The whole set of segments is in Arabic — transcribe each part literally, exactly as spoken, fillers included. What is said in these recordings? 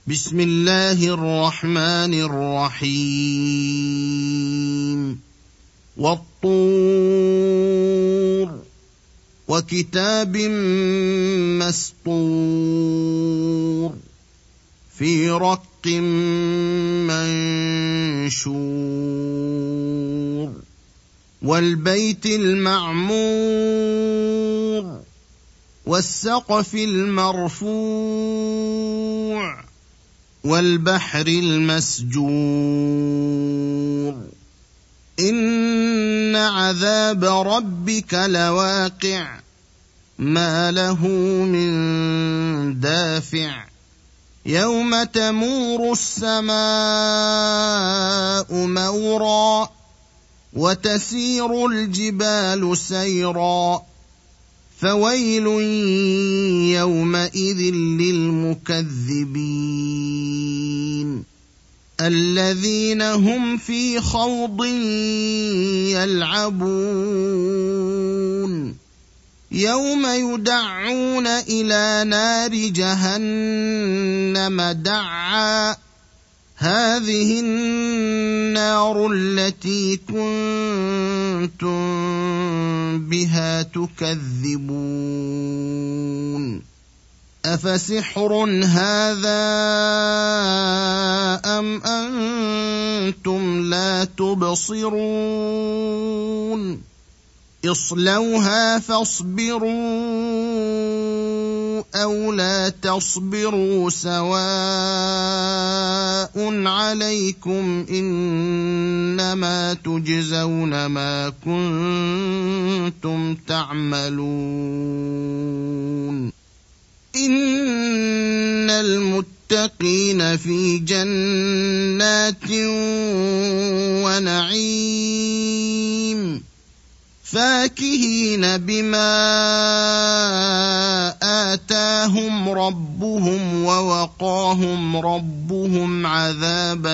بسم الله الرحمن الرحيم والطور وكتاب مسطور في رق منشور والبيت المعمور والسقف المرفوع والبحر المسجور إن عذاب ربك لواقع ما له من دافع يوم تمور السماء مورا وتسير الجبال سيرا فويل يومئذ للمكذبين الذين هم في خوض يلعبون يوم يدعون إلى نار جهنم دعا هذه النار التي كنتم بها تكذبون أفسحر هذا أم أنتم لا تبصرون اصلوها فاصبروا أو لا تصبروا سواء عليكم إنما تجزون ما كنتم تعملون إن المتقين في جنات ونعيم فاكهين بما آتاهم ربهم ووقاهم ربهم عذاب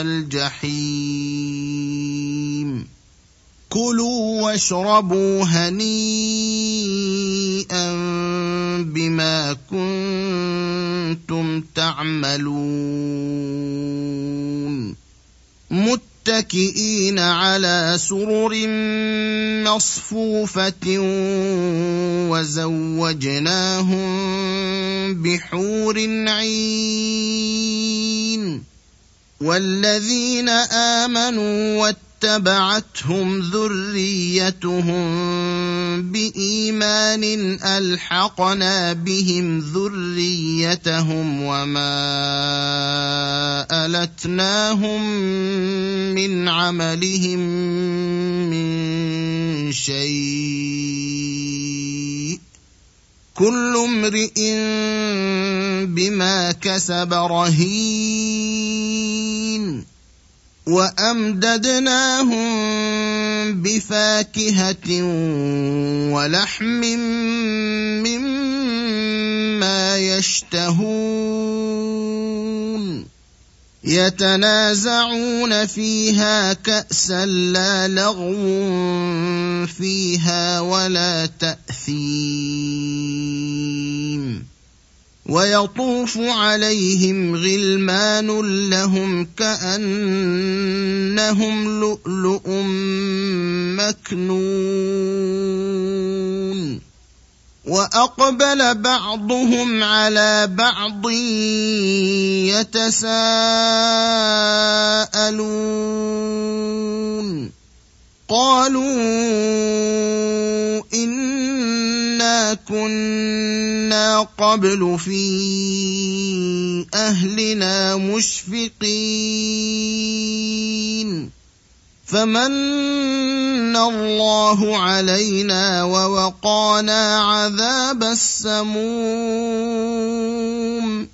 الجحيم كلوا واشربوا هنيئا بما كنتم تعملون متكئين على سرر مصفوفة وزوجناهم بحور عين والذين آمنوا واتبعتهم ذريتهم بإيمان ألحقنا بهم ذريتهم وما ألتناهم من عملهم من شيء كل امرئ بما كسب رهين وأمددناهم بفاكهة ولحم مما يشتهون يتنازعون فيها كأسا لا لغو فيها ولا تأثيم ويطوف عليهم غلمان لهم كأنهم لؤلؤ مكنون وأقبل بعضهم على بعض يتساءلون قالوا إنا كنا قبل في أهلنا مشفقين فمن الله علينا ووقانا عذاب السموم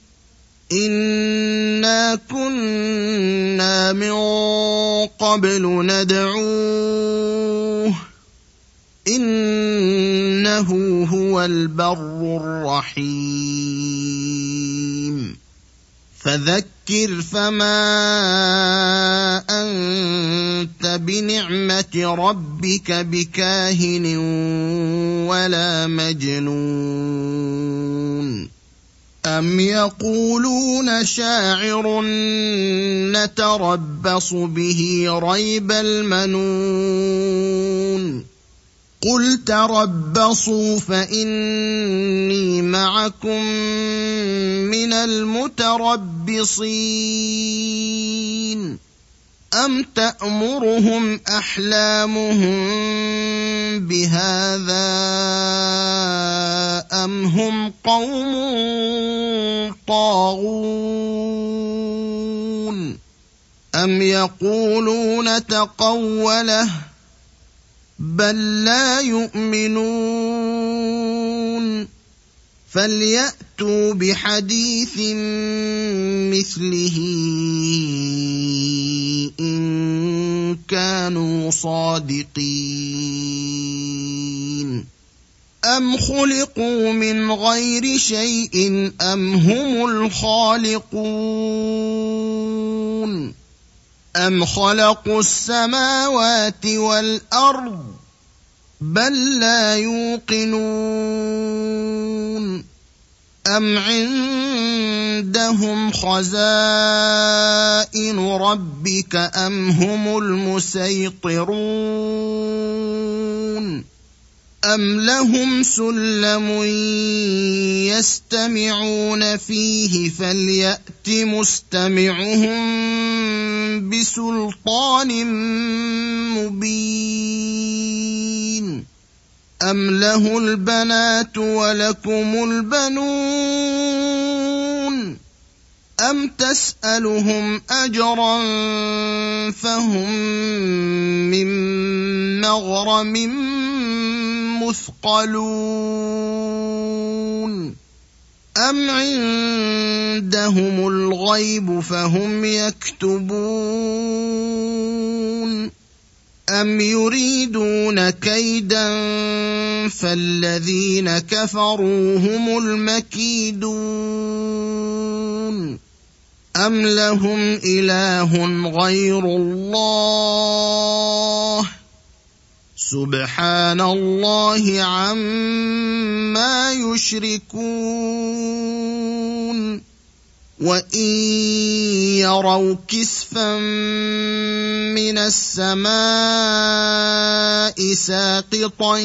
إنا كنا من قبل ندعوه إنه هو البر الرحيم فذكر فما أنت بنعمة ربك بكاهن ولا مجنون أم يقولون شاعر نتربص به ريب المنون قل تربصوا فإني معكم من المتربصين أم تأمرهم أحلامهم بهذا أم هم قوم طاغون أم يقولون تقوله بل لا يؤمنون فليأتوا بحديث مثله إن كانوا صادقين أم خلقوا من غير شيء أم هم الخالقون أم خلقوا السماوات والأرض بل لا يوقنون أم عندهم خزائن ربك أم هم المسيطرون أم لهم سلم يستمعون فيه فليأت مستمعهم بسلطان مبين أم له البنات ولكم البنون أم تسألهم أجرا فهم من مغرم مثقلون أم عندهم الغيب فهم يكتبون أم يريدون كيدا فالذين كفروا هم المكيدون أم لهم إله غير الله سبحان الله عما يشركون وإن يروا كسفا من السماء ساقطا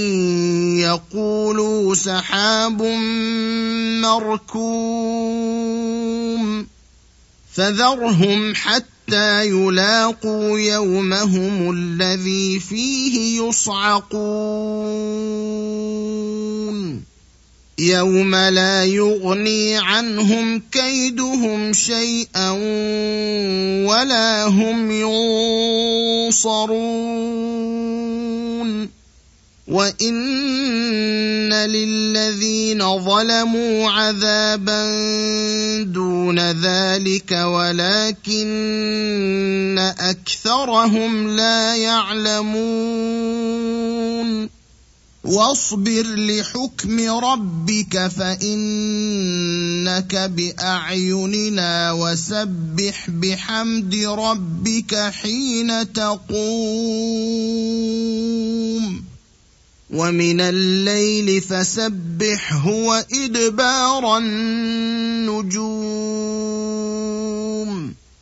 يقولوا سحاب مركوم فذرهم حتى يلاقوا يومهم الذي فيه يصعقون يوم لا يغني عنهم كيدهم شيئا ولا هم ينصرون وإن للذين ظلموا عذابا دون ذلك ولكن أكثرهم لا يعلمون واصبر لحكم ربك فإنك بأعيننا وسبح بحمد ربك حين تقوم ومن الليل فسبحه وإدبار النجوم